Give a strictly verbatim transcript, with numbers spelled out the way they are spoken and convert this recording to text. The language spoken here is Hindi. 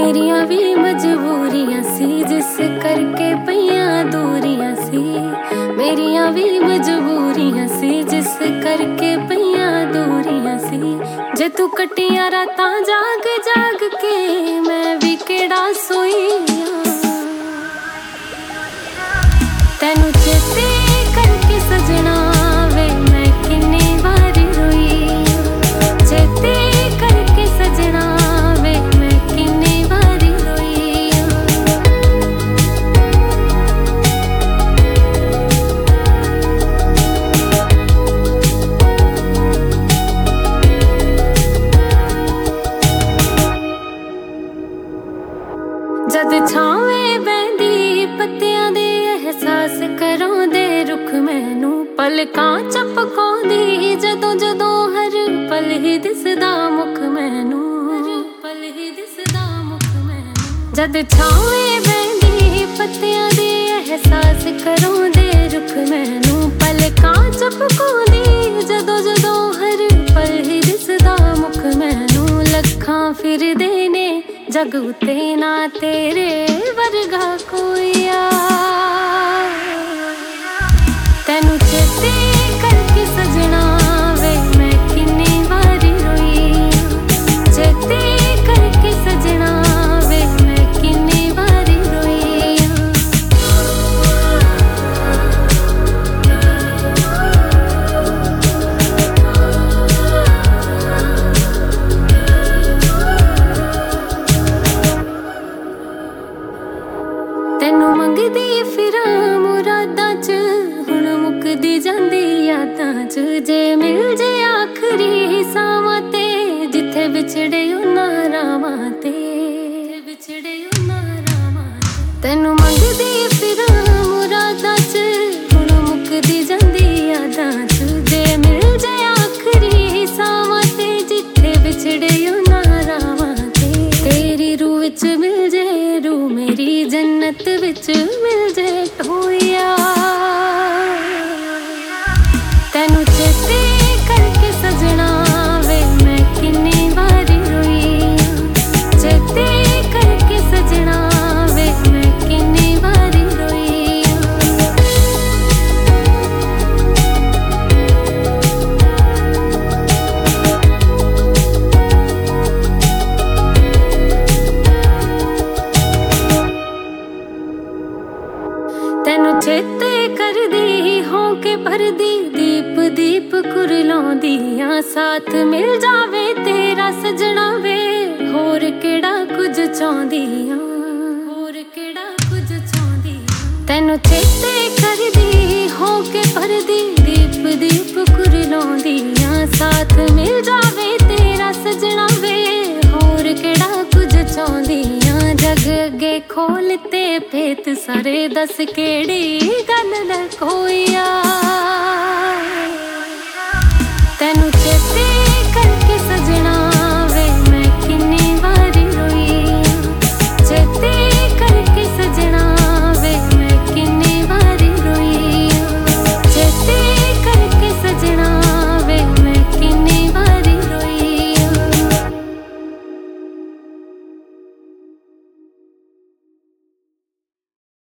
मेरिया भी मजबूरियां सी जिस करके पईयां दूरियां सी। मेरिया भी मजबूरियां सी जिस करके पईयां दूरियां सी। जे तू कटिया रातां जाग जाग के मैं भी केड़ा सोई तेनू चेते करके सजना वे मैं किन्नी वारी रोई। चेते करके सजना वे मैं किन्नी वारी रोई। जद छावे बहंदी पत्तियां दे एहसास करांदे रुख मैनू पलकां चपकाउंदी जदों जदों हर पल ही दिसदा मुख मैनू। पल ही दिसदा मुख मैनू जद छावे बहंदी पत्तियां दे एहसास करांदे रुख मैनू पलकां चपकाउंदी जदों जदों हर पल ही दिसदा मुख मैनू। लखां फिरदे ने जग उते ना तेरे वर्गा कोई आ। तेनू चेते करके सजना वे मैं किन्नी वारी रोई। चेते करके सजना वे मैं किन्नी वारी रोई। तेनू मंगदी फिरां मुरादां च हुण मुकदी जांदी यादां च। जे मिल जे आखरी सावां ते जिथे विछड़े उन्हां रावां ते विछड़े उन्हां रावां ते। तेनू मंगदी फिरां मुरादां च हुण मुकदी जांदी यादां च। जे मिल जे आखरी सावां ते जिथे विछड़े उन्हां रावां ते। तेरी रूह विच मिल जे रूह मेरी जन्नत विच मिल जे टोया। तेनू चेते करके सजना वे मैं किन्नी वारी रोई। चेते करके सजना वे मैं किन्नी वारी रोई। तेनू चेते करदी होके भरदी दीप दीप कुरलाउंदियां साथ मिल जावे तेरा सजना वे होर केड़ा कुछ चाहुंदियां होर केड़ा कुछ चाहुंदियां। तेनू चेते करदी होके भरदी दीप दीप कुरलाउंदियां साथ मिल जावे तेरा सजना वे होर केड़ा कुछ चाहुंदियां। जग अगे खोलते भेत सारे दस केड़ी गल लकोया। तेनू चेते